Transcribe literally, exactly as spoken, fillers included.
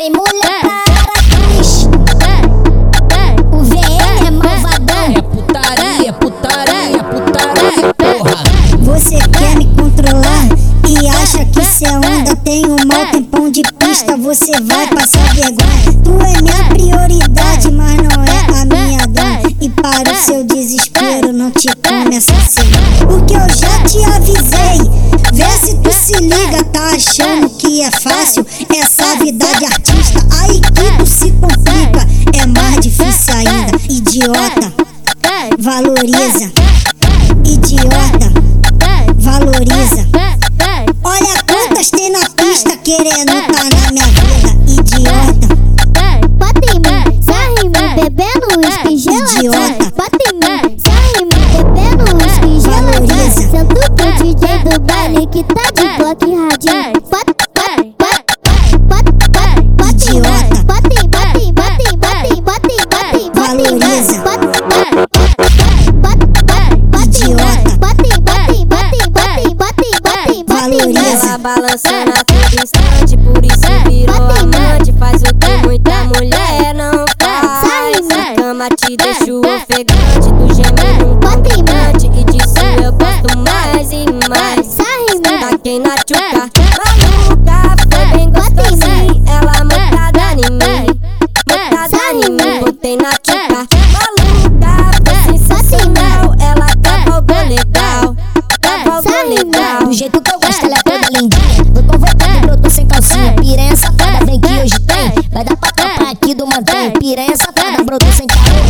Vem mulher pra Araquis, o V N é malvadão. É putaria, putaria, putaria, porra. Você quer me controlar e acha que cê onda? Tem um mau tempão de pista, você vai passar vergonha. Tu é minha prioridade, mas não é a minha dona. E para o seu desespero não te começa assim, porque eu já te avisei. Vê se tu se liga, tá achando que é fácil essa vida de artista? Aí que tu se complica, é mais difícil ainda. Idiota, valoriza. Idiota, valoriza. Olha quantas tem na pista querendo tá na minha vida. Idiota, Bota em mim, sarra em mim, bebendo uísque geladão. Bota em mim, sarra em mim, bebendo uísque geladão. Sento pro D J do baile que tá de bloco e radinho. Bota, bota, bota, bota, bota, idiota, bota em, bota em, bota em, bota em, bota em, bota em, valoriza. bota em, bota em, bota em, bota em, bota em, bota em, bota em, valoriza. Ela balançando a todo instante, por isso virou amante. Faz o que muita mulher não faz. Na cama te deixo ofegante, tu geme num contaminante. E disso eu gosto mais e mais. Tá quem na tchuca, maluca, foi bem gostosinho. Ela montada em mim, montada em mim. Botei na tchuca, maluca, foi sensacional. Ela cavalgou legal, cavalgou legal. do jeito que eu gosto, ela é toda lindinha. Tô convocado, brotou sem calcinha. Piranha safada, vem que hoje tem. Vai dar pra tapar aqui do mantém. Piranha safada, brotou sem calcinha.